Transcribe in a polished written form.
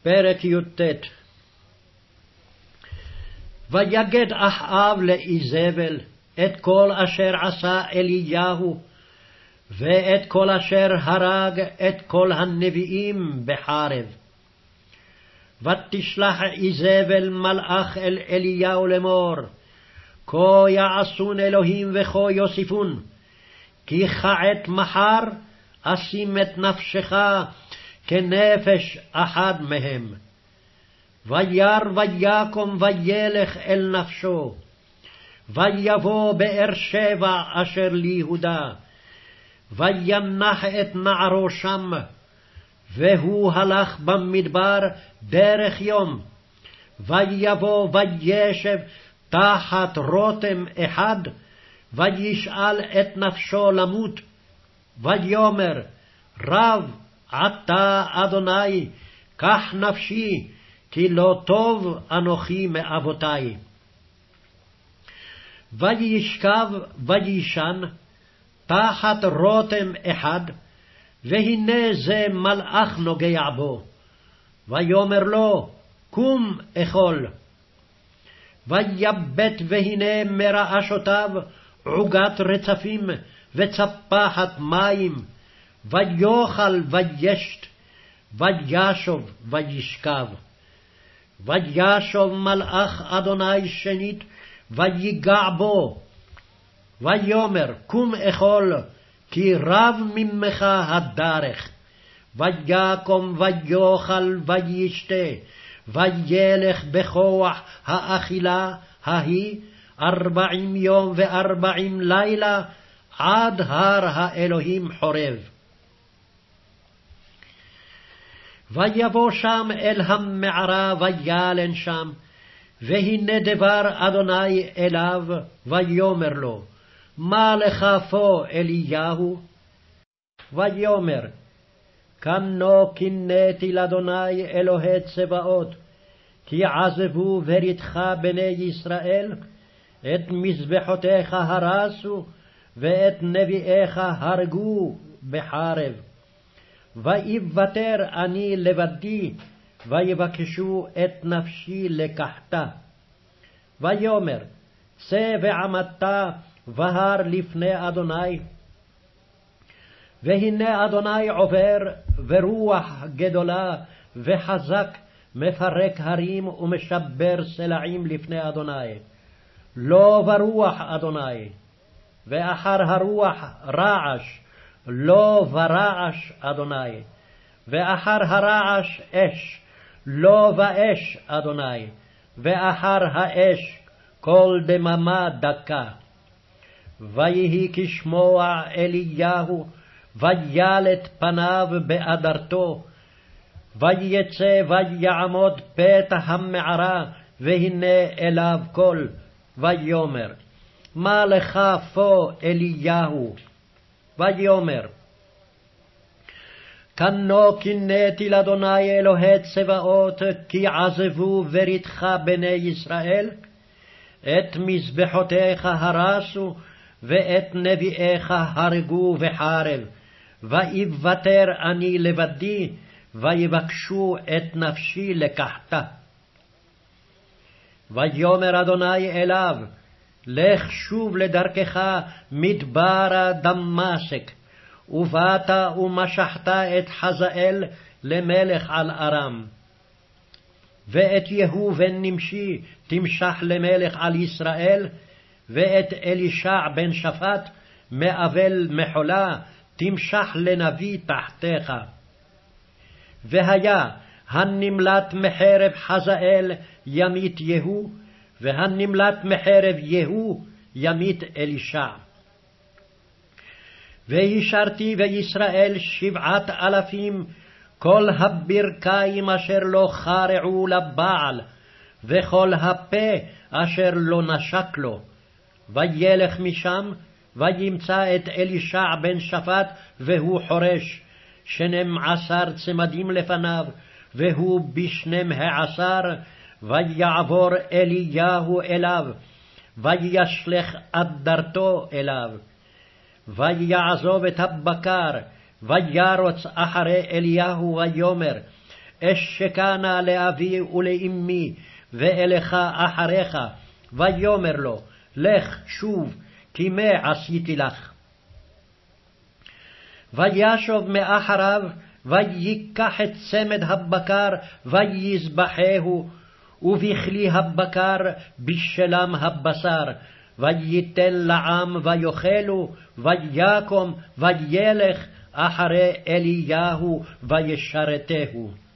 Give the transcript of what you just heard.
פרק י"ט. ויגד אחאב לאיזבל את כל אשר עשה אליהו, ואת כל אשר הרג את כל הנביאים בחרב. ותשלח איזבל מלאך אל אליהו לאמור, כה יעשון אלוהים וכה יוסיפון, כי כעת מחר אשים את נפשך כנפש אחד מהם. וירא ויקום וילך אל נפשו, ויבוא באר שבע אשר ליהודה, וינח את נערו שם, והוא הלך במדבר דרך יום, ויבוא וישב תחת רותם אחד, וישאל את נפשו למות, ויאמר רב עתה אדוני, קח נפשי, כי לא טוב אנוכי מאבותי. וישכב וישן תחת רותם אחד, והנה זה מלאך נוגע בו, ויאמר לו קום אכול. ויבט והנה מרעשותיו עוגת רצפים וצפחת מים, ויאכל וישת, וישוב וישכב. וישוב מלאך אדוני שנית, ויגע בו, ויאמר קום אכול, כי רב ממך הדרך. ויקום ויאכל וישתה, וילך בכוח האכילה ההיא 40 יום ו40 לילה, עד הר האלוהים חורב. ויבוא שם אל המערה וילן שם, והנה דבר אדוני אליו, ויאמר לו, מה לך פה אליהו? ויאמר, כנו קינאתי לאדוני אלוהי צבאות, כי עזבו בריתך בני ישראל, את מזבחותיך הרסו, ואת נביאיך הרגו בחרב. ויוותר אני לבדי, ויבקשו את נפשי לקחתה. ויאמר, צא ועמדת בהר לפני אדוני. והנה אדוני עובר, ורוח גדולה וחזק מפרק הרים ומשבר סלעים לפני אדוני. לא ברוח אדוני, ואחר הרוח רעש, לא ברעש אדוני, ואחר הרעש אש, לא באש אדוני, ואחר האש כל דממה דקה. ויהי כשמוע אליהו, וילט פניו באדרתו, ויצא ויעמוד פתח המערה, והנה אליו קול, ויאמר, מה לך פה אליהו? ויאמר, כנו קינאתי לאדוני אלוהי צבאות, כי עזבו בריתך בני ישראל, את מזבחותיך הרסו, ואת נביאיך הרגו בחרב. ויוותר אני לבדי, ויבקשו את נפשי לקחתה. ויאמר אדוני אליו, לך שוב לדרכך מדברה דמשק, ובאת ומשחת את חזאל למלך על ארם. ואת יהוא בן נמשי תמשח למלך על ישראל, ואת אלישע בן שפט מאבל מחולה תמשח לנביא תחתיך. והיה הנמלט מחרב חזאל ימית יהוא, והנמלט מחרב יהוא ימית אלישע. וישרתי בישראל 7,000, כל הברכיים אשר לא חרעו לבעל, וכל הפה אשר לא נשק לו. וילך משם, וימצא את אלישע בן שפט, והוא חורש 12 צמדים לפניו, והוא ב12, ויעבור אליהו אליו, וישלך אדרתו אליו. ויעזוב את הבקר, וירוץ אחרי אליהו, ויאמר, אשכנה לאבי ולאמי, ואלך אחריך, ויאמר לו, לך שוב, כי מה עשיתי לך. וישוב מאחריו, ויקח את צמד הבקר, ויזבחהו, ובכלי הבקר בשלם הבשר, וייתן לעם ויאכלו, ויקום וילך אחרי אליהו וישרתהו.